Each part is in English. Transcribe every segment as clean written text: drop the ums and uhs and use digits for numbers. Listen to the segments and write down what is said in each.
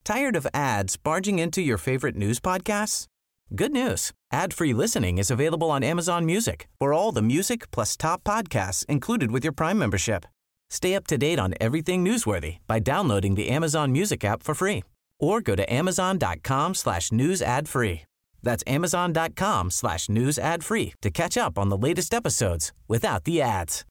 Tired of ads barging into your favorite news podcasts? Good news. Ad-free listening is available on Amazon Music for all the music plus top podcasts included with your Prime membership. Stay up to date on everything newsworthy by downloading the Amazon Music app for free or go to amazon.com/news ad free. That's amazon.com/news ad free to catch up on the latest episodes without the ads.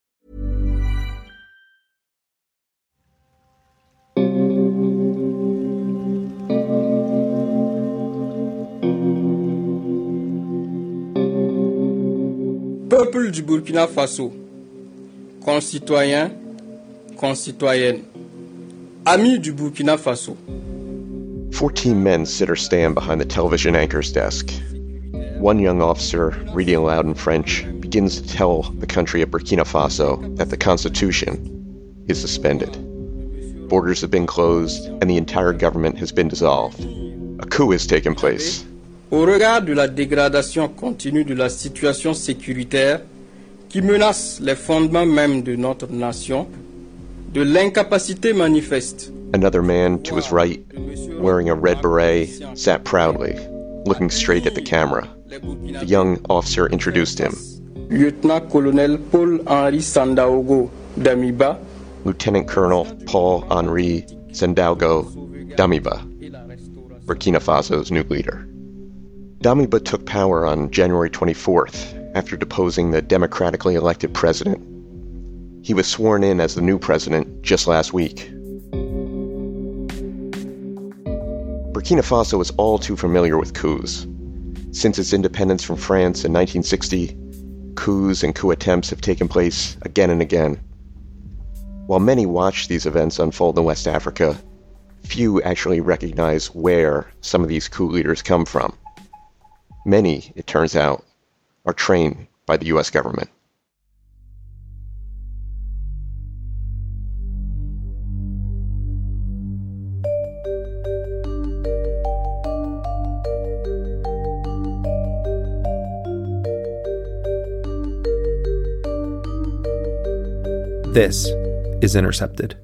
Peuple du Burkina Faso, concitoyens, concitoyennes, amis du Burkina Faso. 14 men sit or stand behind the television anchor's desk. One young officer, reading aloud in French, begins to tell the country of Burkina Faso that the constitution is suspended. Borders have been closed, and the entire government has been dissolved. A coup has taken place. Au regard de la dégradation continue de la situation sécuritaire qui menace les fondements mêmes de notre nation, de l'incapacité manifeste. Another man to his right, wearing a red beret, sat proudly, looking straight at the camera. The young officer introduced him. Lieutenant-colonel Paul-Henri Sandaogo Damiba. Lieutenant Colonel Paul-Henri Sandaogo Damiba, Burkina Faso's new leader. Damiba took power on January 24th after deposing the democratically elected president. He was sworn in as the new president just last week. Burkina Faso is all too familiar with coups. Since its independence from France in 1960, coups and coup attempts have taken place again and again. While many watch these events unfold in West Africa, few actually recognize where some of these coup leaders come from. Many, it turns out, are trained by the US government. This is Intercepted.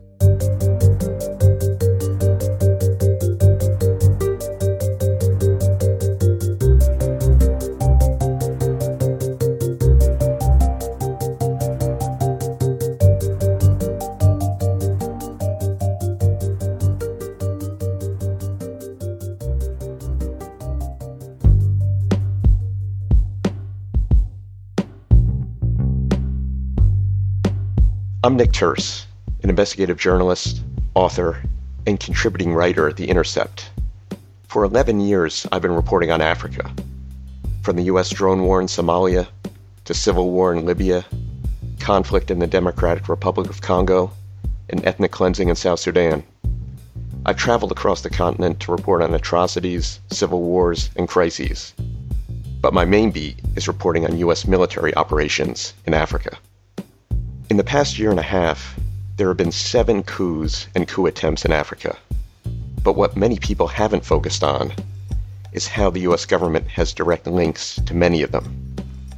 I'm Nick Turse, an investigative journalist, author, and contributing writer at The Intercept. For 11 years, I've been reporting on Africa, from the US drone war in Somalia, to civil war in Libya, conflict in the Democratic Republic of Congo, and ethnic cleansing in South Sudan. I've traveled across the continent to report on atrocities, civil wars, and crises. But my main beat is reporting on US military operations in Africa. In the past year and a half, there have been 7 coups and coup attempts in Africa. But what many people haven't focused on is how the US government has direct links to many of them.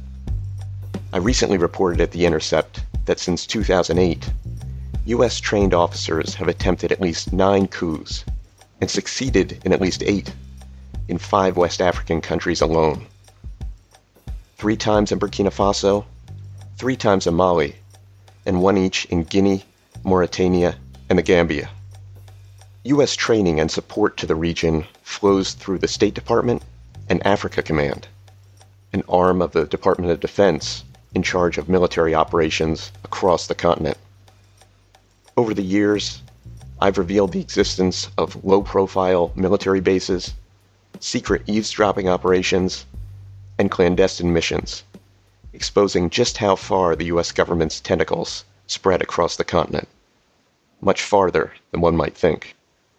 I recently reported at The Intercept that since 2008, US trained officers have attempted at least 9 coups and succeeded in at least 8 in 5 West African countries alone. 3 times in Burkina Faso, 3 times in Mali, and 1 each in Guinea, Mauritania, and the Gambia. U.S. training and support to the region flows through the State Department and Africa Command, an arm of the Department of Defense in charge of military operations across the continent. Over the years, I've revealed the existence of low-profile military bases, secret eavesdropping operations, and clandestine missions, exposing just how far the U.S. government's tentacles spread across the continent, much farther than one might think.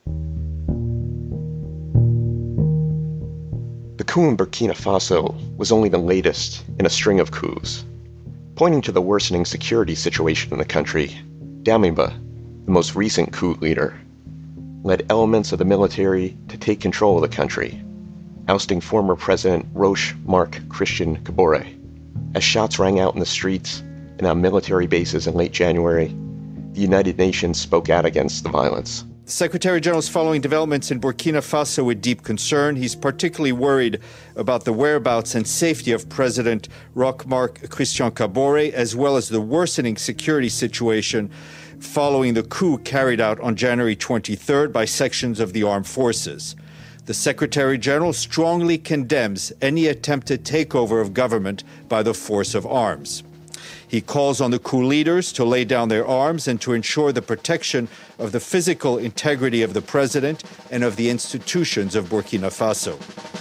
The coup in Burkina Faso was only the latest in a string of coups. Pointing to the worsening security situation in the country, Damiba, the most recent coup leader, led elements of the military to take control of the country, ousting former President Roch Marc Christian Kabore. As shots rang out in the streets and on military bases in late January, the United Nations spoke out against the violence. The Secretary General is following developments in Burkina Faso with deep concern. He's particularly worried about the whereabouts and safety of President Roch-Marc Christian Kabore, as well as the worsening security situation following the coup carried out on January 23rd by sections of the armed forces. The Secretary General strongly condemns any attempted takeover of government by the force of arms. He calls on the coup leaders to lay down their arms and to ensure the protection of the physical integrity of the president and of the institutions of Burkina Faso.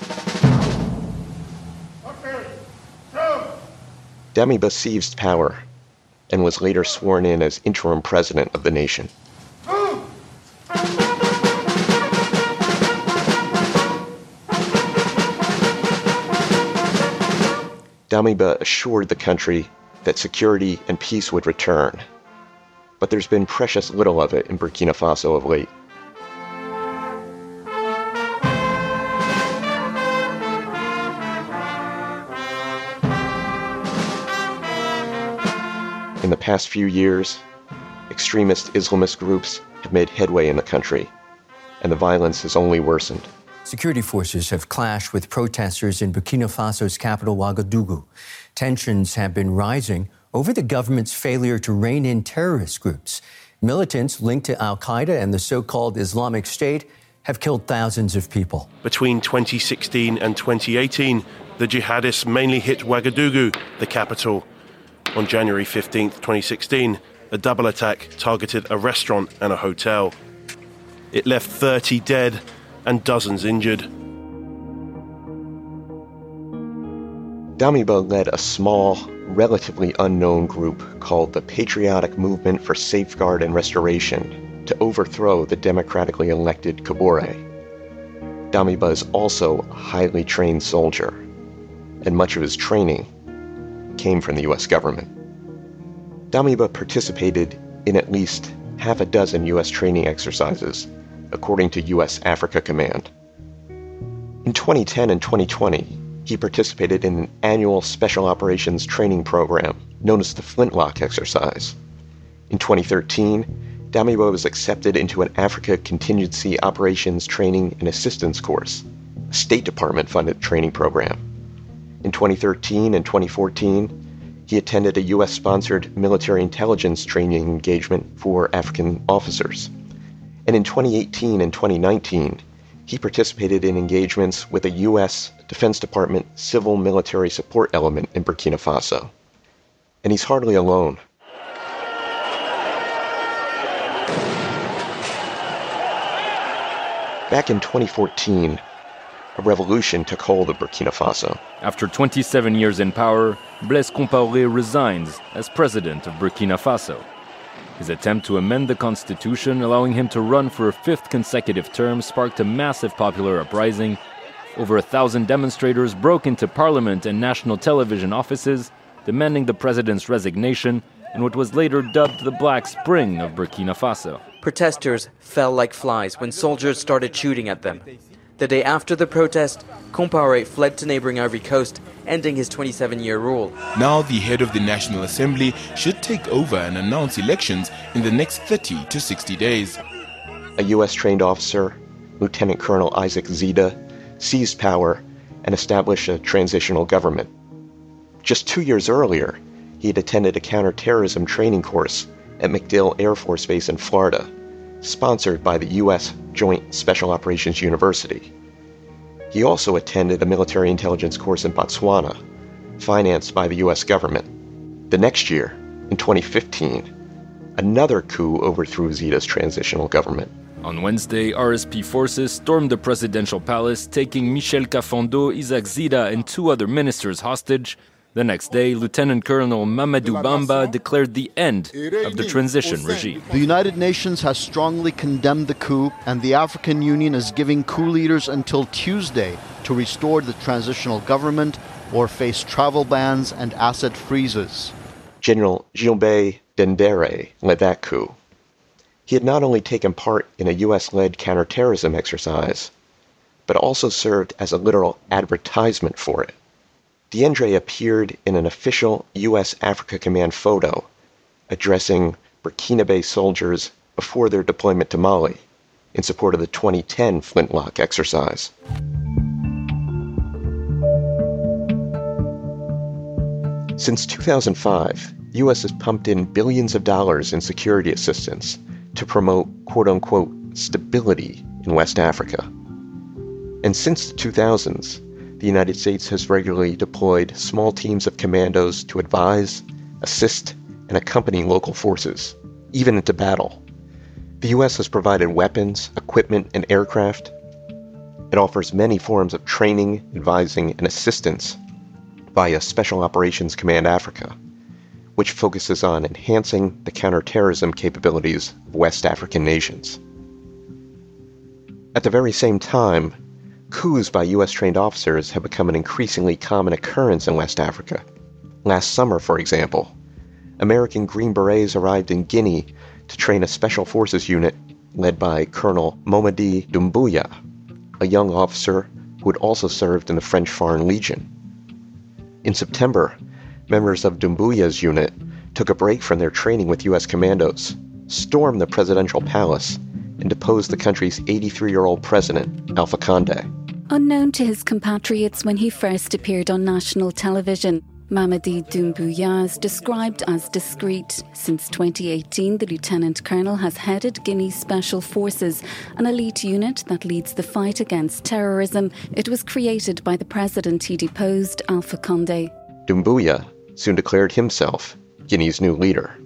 Damiba seized power and was later sworn in as interim president of the nation. Damiba assured the country that security and peace would return, but there's been precious little of it in Burkina Faso of late. In the past few years, extremist Islamist groups have made headway in the country, and the violence has only worsened. Security forces have clashed with protesters in Burkina Faso's capital, Ouagadougou. Tensions have been rising over the government's failure to rein in terrorist groups. Militants linked to al-Qaeda and the so-called Islamic State have killed thousands of people. Between 2016 and 2018, the jihadists mainly hit Ouagadougou, the capital. On January 15, 2016, a double attack targeted a restaurant and a hotel. It left 30 dead and dozens injured. Damiba led a small, relatively unknown group called the Patriotic Movement for Safeguard and Restoration to overthrow the democratically elected Kabore. Damiba is also a highly trained soldier, and much of his training came from the U.S. government. Damiba participated in at least half a dozen U.S. training exercises, according to U.S. Africa Command. In 2010 and 2020, he participated in an annual Special Operations training program known as the Flintlock exercise. In 2013, Damiba was accepted into an Africa Contingency Operations Training and Assistance course, a State Department-funded training program. In 2013 and 2014, he attended a U.S.-sponsored military intelligence training engagement for African officers. And in 2018 and 2019, he participated in engagements with a U.S. Defense Department civil military support element in Burkina Faso. And he's hardly alone. Back in 2014, a revolution took hold of Burkina Faso. After 27 years in power, Blaise Compaoré resigns as president of Burkina Faso. His attempt to amend the constitution, allowing him to run for a fifth consecutive term, sparked a massive popular uprising. Over 1,000 demonstrators broke into parliament and national television offices, demanding the president's resignation in what was later dubbed the Black Spring of Burkina Faso. Protesters fell like flies when soldiers started shooting at them. The day after the protest, Compaoré fled to neighboring Ivory Coast, ending his 27-year rule. Now the head of the National Assembly should take over and announce elections in the next 30 to 60 days. A U.S.-trained officer, Lieutenant Colonel Isaac Zida, seized power and established a transitional government. Just 2 years earlier, he had attended a counterterrorism training course at MacDill Air Force Base in Florida, sponsored by the U.S. Joint Special Operations University. He also attended a military intelligence course in Botswana, financed by the U.S. government. The next year, in 2015, another coup overthrew Zida's transitional government. On Wednesday, RSP forces stormed the presidential palace, taking Michel Kafando, Isaac Zida, and 2 other ministers hostage. The next day, Lieutenant Colonel Mamadou Bamba declared the end of the transition regime. The United Nations has strongly condemned the coup, and the African Union is giving coup leaders until Tuesday to restore the transitional government or face travel bans and asset freezes. General Gilbert Dendere led that coup. He had not only taken part in a U.S.-led counterterrorism exercise, but also served as a literal advertisement for it. Dendere appeared in an official U.S. Africa Command photo addressing Burkinabe soldiers before their deployment to Mali. in support of the 2010 Flintlock exercise. Since 2005, the U.S. has pumped in billions of dollars in security assistance to promote quote-unquote stability in West Africa. And since the 2000s, the United States has regularly deployed small teams of commandos to advise, assist, and accompany local forces, even into battle. The U.S. has provided weapons, equipment, and aircraft. It offers many forms of training, advising, and assistance via Special Operations Command Africa, which focuses on enhancing the counterterrorism capabilities of West African nations. At the very same time, coups by U.S.-trained officers have become an increasingly common occurrence in West Africa. Last summer, for example, American Green Berets arrived in Guinea to train a special forces unit led by Colonel Momadi Doumbouya, a young officer who had also served in the French Foreign Legion. In September, members of Doumbouya's unit took a break from their training with U.S. commandos, stormed the presidential palace, and deposed the country's 83-year-old president, Alpha Condé. Unknown to his compatriots when he first appeared on national television, Mamadi Doumbouya is described as discreet. Since 2018, the Lieutenant Colonel has headed Guinea's Special Forces, an elite unit that leads the fight against terrorism. It was created by the president he deposed, Alpha Condé. Doumbouya soon declared himself Guinea's new leader.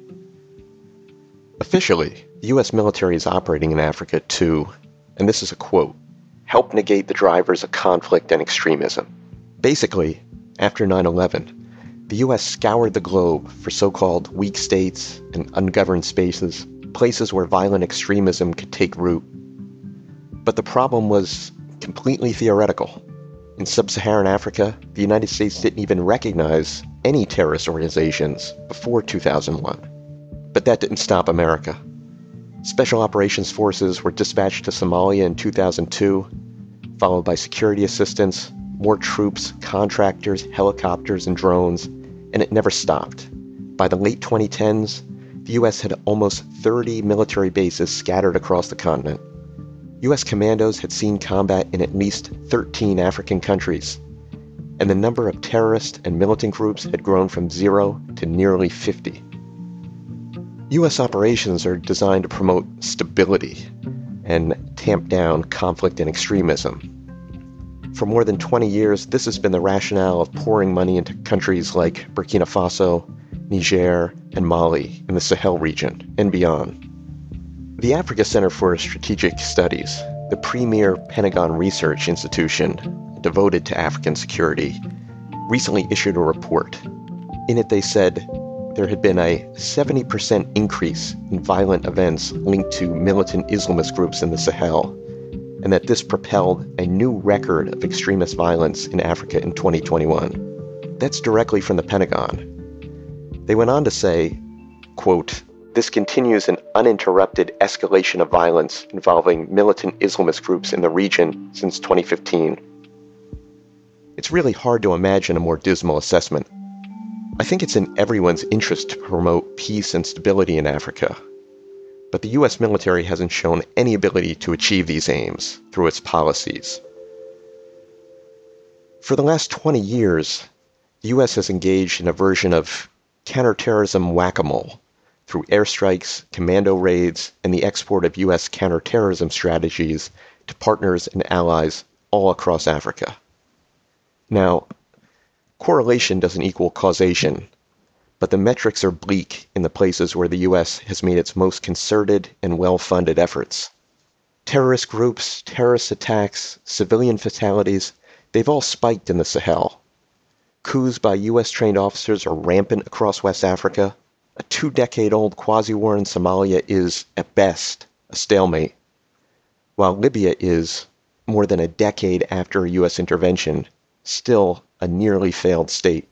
Officially, the U.S. military is operating in Africa to, and this is a quote, help negate the drivers of conflict and extremism. Basically, after 9/11, the U.S. scoured the globe for so-called weak states and ungoverned spaces, places where violent extremism could take root. But the problem was completely theoretical. In sub-Saharan Africa, the United States didn't even recognize any terrorist organizations before 2001. But that didn't stop America. Special Operations Forces were dispatched to Somalia in 2002, followed by security assistance, more troops, contractors, helicopters, and drones, and it never stopped. By the late 2010s, the U.S. had almost 30 military bases scattered across the continent. U.S. commandos had seen combat in at least 13 African countries, and the number of terrorist and militant groups had grown from 0 to nearly 50. U.S. operations are designed to promote stability and tamp down conflict and extremism. For more than 20 years, this has been the rationale of pouring money into countries like Burkina Faso, Niger, and Mali in the Sahel region and beyond. The Africa Center for Strategic Studies, the premier Pentagon research institution devoted to African security, recently issued a report. In it, they said there had been a 70% increase in violent events linked to militant Islamist groups in the Sahel, and that this propelled a new record of extremist violence in Africa in 2021. That's directly from the Pentagon. They went on to say, quote, "This continues an uninterrupted escalation of violence involving militant Islamist groups in the region since 2015. It's really hard to imagine a more dismal assessment. I think it's in everyone's interest to promote peace and stability in Africa. But the U.S. military hasn't shown any ability to achieve these aims through its policies. For the last 20 years, the U.S. has engaged in a version of counterterrorism whack-a-mole through airstrikes, commando raids, and the export of U.S. counterterrorism strategies to partners and allies all across Africa. Now, correlation doesn't equal causation, but the metrics are bleak in the places where the U.S. has made its most concerted and well-funded efforts. Terrorist groups, terrorist attacks, civilian fatalities, they've all spiked in the Sahel. Coups by U.S.-trained officers are rampant across West Africa. A 2-decade-old quasi-war in Somalia is, at best, a stalemate, while Libya is, more than a decade after a U.S. intervention, still a nearly failed state.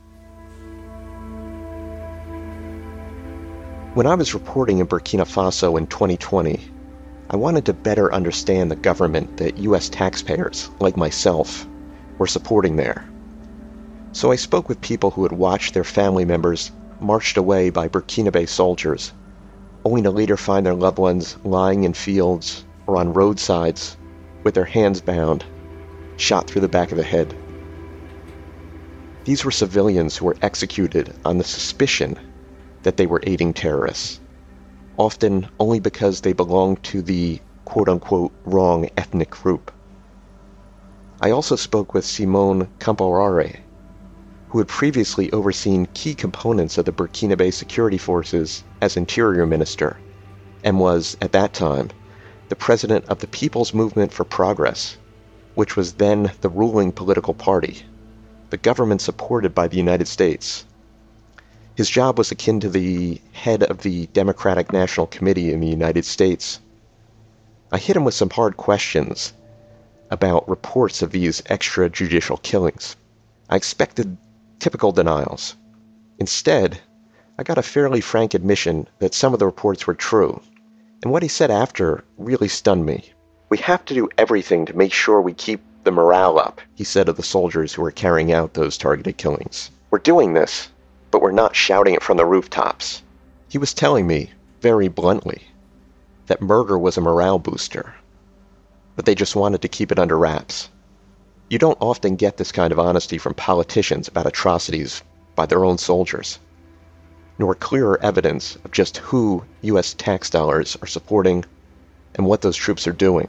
When I was reporting in Burkina Faso in 2020, I wanted to better understand the government that U.S. taxpayers, like myself, were supporting there. So I spoke with people who had watched their family members marched away by Burkinabe soldiers, only to later find their loved ones lying in fields or on roadsides with their hands bound, shot through the back of the head. These were civilians who were executed on the suspicion that they were aiding terrorists, often only because they belonged to the quote-unquote wrong ethnic group. I also spoke with Simone Compaoré, who had previously overseen key components of the Burkinabe security forces as interior minister, and was, at that time, the president of the People's Movement for Progress, which was then the ruling political party, the government supported by the United States. His job was akin to the head of the Democratic National Committee in the United States. I hit him with some hard questions about reports of these extrajudicial killings. I expected typical denials. Instead, I got a fairly frank admission that some of the reports were true, and what he said after really stunned me. "We have to do everything to make sure we keep the morale up," he said of the soldiers who were carrying out those targeted killings. "We're doing this, but we're not shouting it from the rooftops." He was telling me, very bluntly, that murder was a morale booster, but they just wanted to keep it under wraps. You don't often get this kind of honesty from politicians about atrocities by their own soldiers, nor clearer evidence of just who U.S. tax dollars are supporting and what those troops are doing.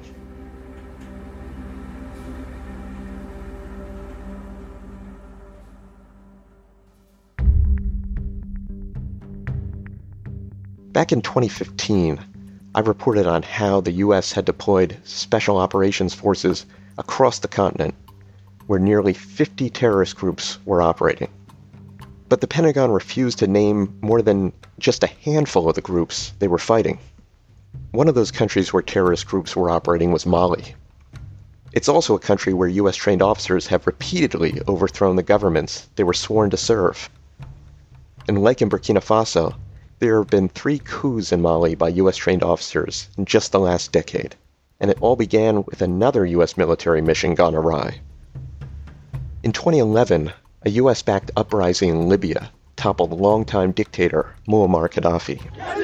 Back in 2015, I reported on how the U.S. had deployed special operations forces across the continent, where nearly 50 terrorist groups were operating. But the Pentagon refused to name more than just a handful of the groups they were fighting. One of those countries where terrorist groups were operating was Mali. It's also a country where U.S. trained officers have repeatedly overthrown the governments they were sworn to serve. And like in Burkina Faso, there have been 3 coups in Mali by U.S. trained officers in just the last decade, and it all began with another U.S. military mission gone awry. In 2011, a U.S.-backed uprising in Libya toppled longtime dictator Muammar Gaddafi.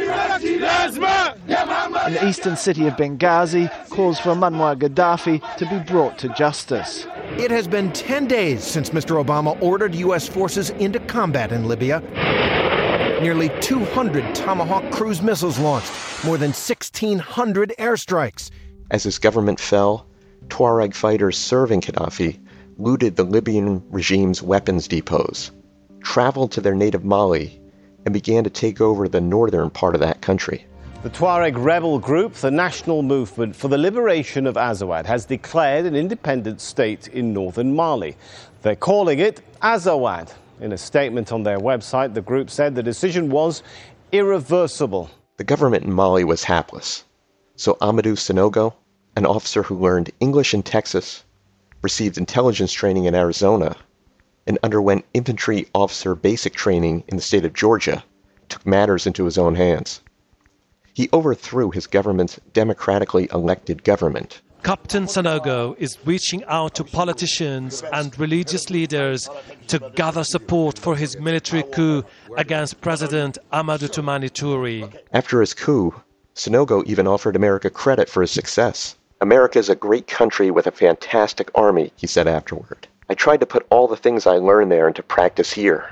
And the eastern city of Benghazi calls for Muammar Gaddafi to be brought to justice. It has been 10 days since Mr. Obama ordered U.S. forces into combat in Libya. Nearly 200 Tomahawk cruise missiles launched, more than 1,600 airstrikes. As his government fell, Tuareg fighters serving Gaddafi looted the Libyan regime's weapons depots, traveled to their native Mali, and began to take over the northern part of that country. The Tuareg rebel group, the National Movement for the Liberation of Azawad, has declared an independent state in northern Mali. They're calling it Azawad. In a statement on their website, the group said the decision was irreversible. The government in Mali was hapless, so Amadou Sanogo, an officer who learned English in Texas, received intelligence training in Arizona, and underwent infantry officer basic training in the state of Georgia, took matters into his own hands. He overthrew his government's democratically elected government. Captain Sanogo is reaching out to politicians and religious leaders to gather support for his military coup against President Amadou Toumani Touré. After his coup, Sanogo even offered America credit for his success. "America is a great country with a fantastic army," he said afterward. "I tried to put all the things I learned there into practice here."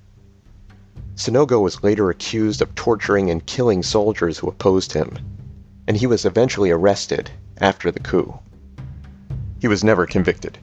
Sanogo was later accused of torturing and killing soldiers who opposed him, and he was eventually arrested after the coup. He was never convicted.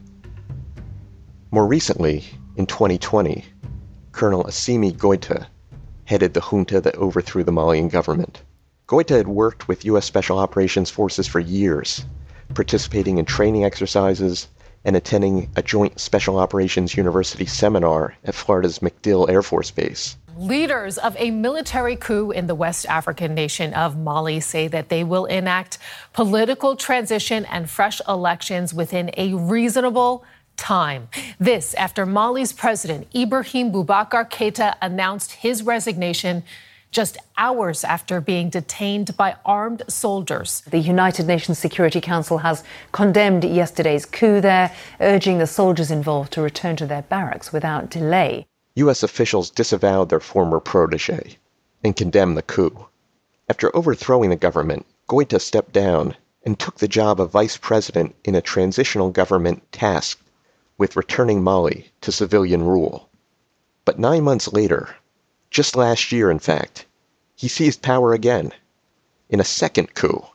More recently, in 2020, Colonel Assimi Goïta headed the junta that overthrew the Malian government. Goïta had worked with U.S. Special Operations Forces for years, participating in training exercises and attending a joint Special Operations University seminar at Florida's MacDill Air Force Base. Leaders of a military coup in the West African nation of Mali say that they will enact political transition and fresh elections within a reasonable time. This after Mali's president Ibrahim Boubacar Keïta announced his resignation just hours after being detained by armed soldiers. The United Nations Security Council has condemned yesterday's coup there, urging the soldiers involved to return to their barracks without delay. U.S. officials disavowed their former protege and condemned the coup. After overthrowing the government, Goïta stepped down and took the job of vice president in a transitional government tasked with returning Mali to civilian rule. But 9 months later, just last year in fact, he seized power again in a second coup.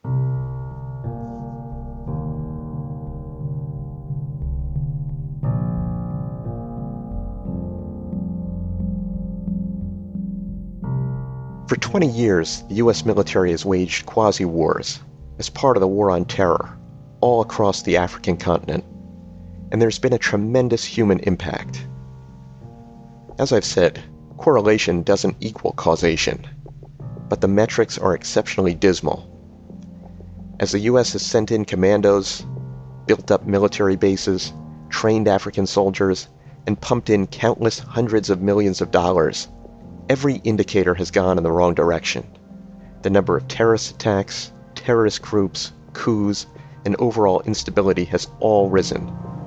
For 20 years, the U.S. military has waged quasi-wars as part of the war on terror all across the African continent, and there's been a tremendous human impact. As I've said, correlation doesn't equal causation, but the metrics are exceptionally dismal. As the U.S. has sent in commandos, built up military bases, trained African soldiers, and pumped in countless hundreds of millions of dollars, every indicator has gone in the wrong direction. The number of terrorist attacks, terrorist groups, coups, and overall instability has all risen.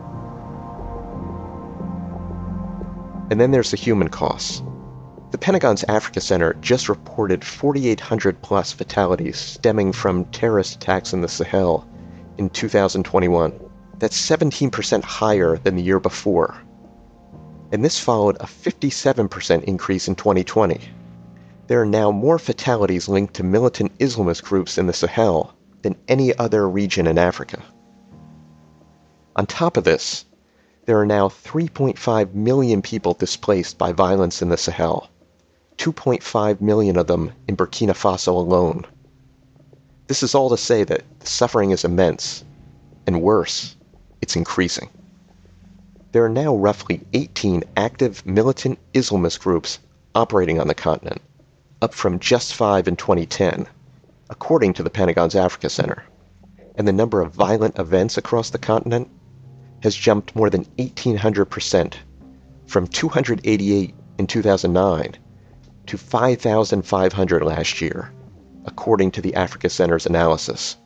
And then there's the human costs. The Pentagon's Africa Center just reported 4,800 plus fatalities stemming from terrorist attacks in the Sahel in 2021. That's 17% higher than the year before. And this followed a 57% increase in 2020. There are now more fatalities linked to militant Islamist groups in the Sahel than any other region in Africa. On top of this, there are now 3.5 million people displaced by violence in the Sahel, 2.5 million of them in Burkina Faso alone. This is all to say that the suffering is immense, and worse, it's increasing. There are now roughly 18 active militant Islamist groups operating on the continent, up from just 5 in 2010, according to the Pentagon's Africa Center. And the number of violent events across the continent has jumped more than 1,800%, from 288 in 2009 to 5,500 last year, according to the Africa Center's analysis.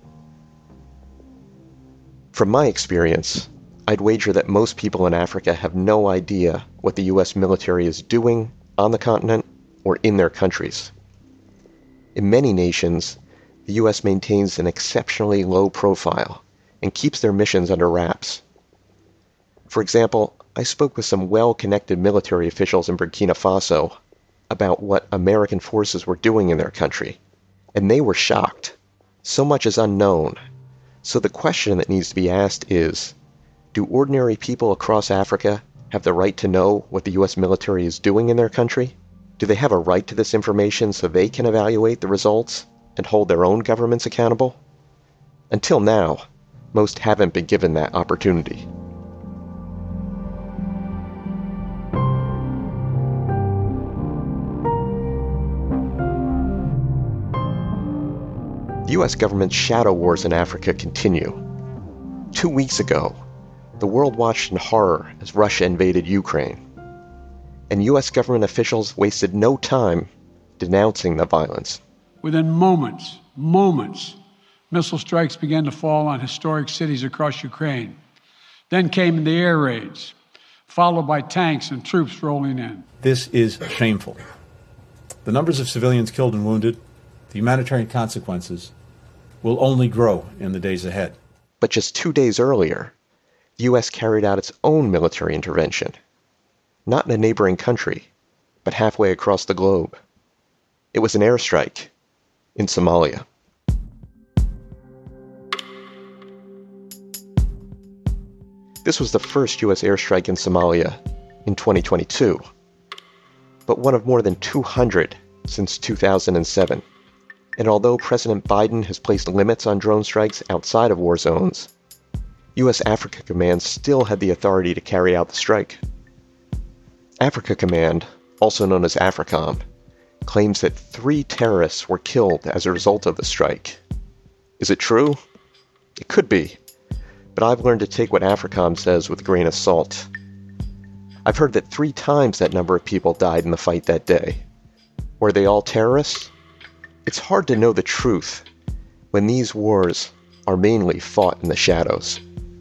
From my experience, I'd wager that most people in Africa have no idea what the U.S. military is doing on the continent or in their countries. In many nations, the U.S. maintains an exceptionally low profile and keeps their missions under wraps. For example, I spoke with some well-connected military officials in Burkina Faso about what American forces were doing in their country, and they were shocked. So much is unknown. So the question that needs to be asked is, do ordinary people across Africa have the right to know what the U.S. military is doing in their country? Do they have a right to this information so they can evaluate the results and hold their own governments accountable? Until now, most haven't been given that opportunity. The U.S. government's shadow wars in Africa continue. 2 weeks ago, the world watched in horror as Russia invaded Ukraine, and U.S. government officials wasted no time denouncing the violence. Within moments, missile strikes began to fall on historic cities across Ukraine. Then came the air raids, followed by tanks and troops rolling in. This is shameful. The numbers of civilians killed and wounded, the humanitarian consequences, will only grow in the days ahead. But just 2 days earlier, the U.S. carried out its own military intervention, not in a neighboring country, but halfway across the globe. It was an airstrike in Somalia. This was the first U.S. airstrike in Somalia in 2022, but one of more than 200 since 2007. And although President Biden has placed limits on drone strikes outside of war zones, U.S. Africa Command still had the authority to carry out the strike. Africa Command, also known as AFRICOM, claims that 3 terrorists were killed as a result of the strike. Is it true? It could be, but I've learned to take what AFRICOM says with a grain of salt. I've heard that 3 times that number of people died in the fight that day. Were they all terrorists? It's hard to know the truth when these wars are mainly fought in the shadows.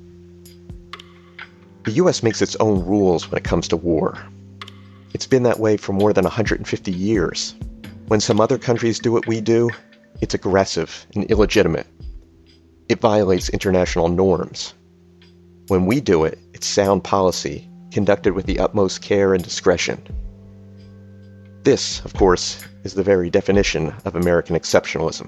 The U.S. makes its own rules when it comes to war. It's been that way for more than 150 years. When some other countries do what we do, it's aggressive and illegitimate. It violates international norms. When we do it, it's sound policy, conducted with the utmost care and discretion. This, of course, is the very definition of American exceptionalism.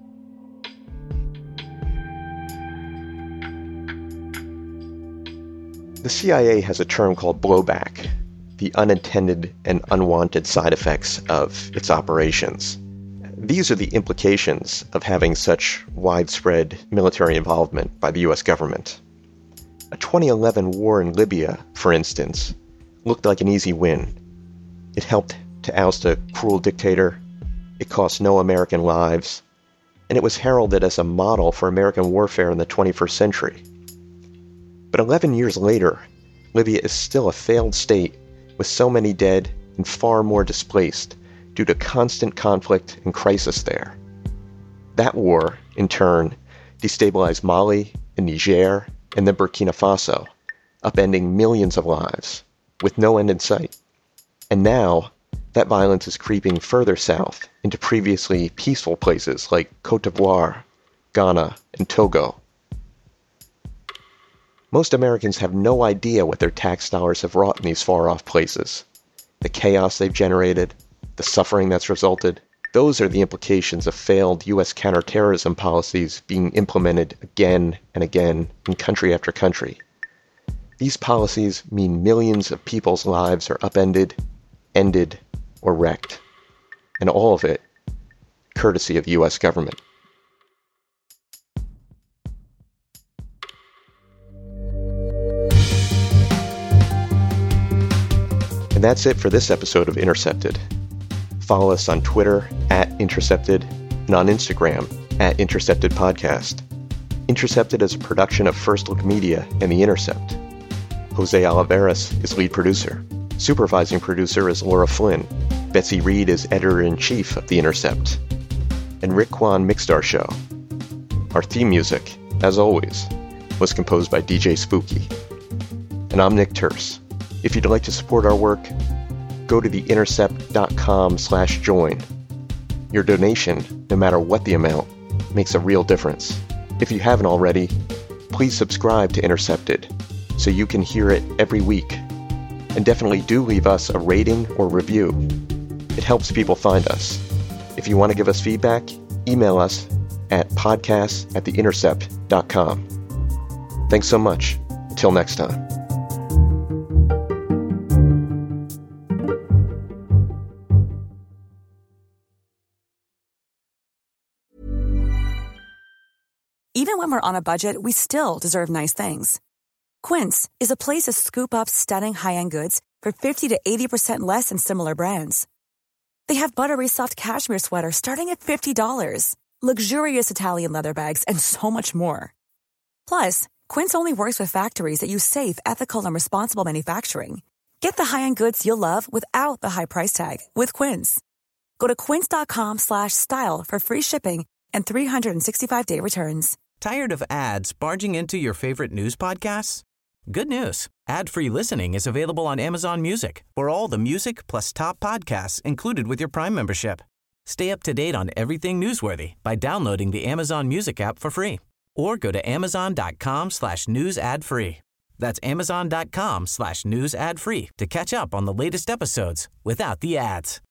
The CIA has a term called blowback, the unintended and unwanted side effects of its operations. These are the implications of having such widespread military involvement by the US government. A 2011 war in Libya, for instance, looked like an easy win. It helped to oust a cruel dictator, it cost no American lives, and it was heralded as a model for American warfare in the 21st century. But 11 years later, Libya is still a failed state with so many dead and far more displaced due to constant conflict and crisis there. That war, in turn, destabilized Mali and Niger and then Burkina Faso, upending millions of lives, with no end in sight. And now, that violence is creeping further south into previously peaceful places like Côte d'Ivoire, Ghana, and Togo. Most Americans have no idea what their tax dollars have wrought in these far-off places. The chaos they've generated, the suffering that's resulted, those are the implications of failed U.S. counterterrorism policies being implemented again and again in country after country. These policies mean millions of people's lives are upended, ended, or wrecked. And all of it, courtesy of the U.S. government. And that's it for this episode of Intercepted. Follow us on Twitter @Intercepted and on Instagram @Intercepted Podcast. Intercepted is a production of First Look Media and The Intercept. Jose Oliveras is lead producer. Supervising producer is Laura Flynn. Betsy Reed is editor-in-chief of The Intercept. And Rick Kwan mixed our show. Our theme music, as always, was composed by DJ Spooky. And I'm Nick Terse. If you'd like to support our work, go to theintercept.com/join. Your donation, no matter what the amount, makes a real difference. If you haven't already, please subscribe to Intercepted so you can hear it every week. And definitely do leave us a rating or review. It helps people find us. If you want to give us feedback, email us at podcasts@theintercept.com. Thanks so much. Until next time. Even when we're on a budget, we still deserve nice things. Quince is a place to scoop up stunning high-end goods for 50 to 80% less than similar brands. They have buttery soft cashmere sweaters starting at $50, luxurious Italian leather bags, and so much more. Plus, Quince only works with factories that use safe, ethical, and responsible manufacturing. Get the high-end goods you'll love without the high price tag with Quince. Go to quince.com/style for free shipping and 365-day returns. Tired of ads barging into your favorite news podcasts? Good news. Ad-free listening is available on Amazon Music for all the music plus top podcasts included with your Prime membership. Stay up to date on everything newsworthy by downloading the Amazon Music app for free or go to amazon.com/news ad free. That's amazon.com/news ad free to catch up on the latest episodes without the ads.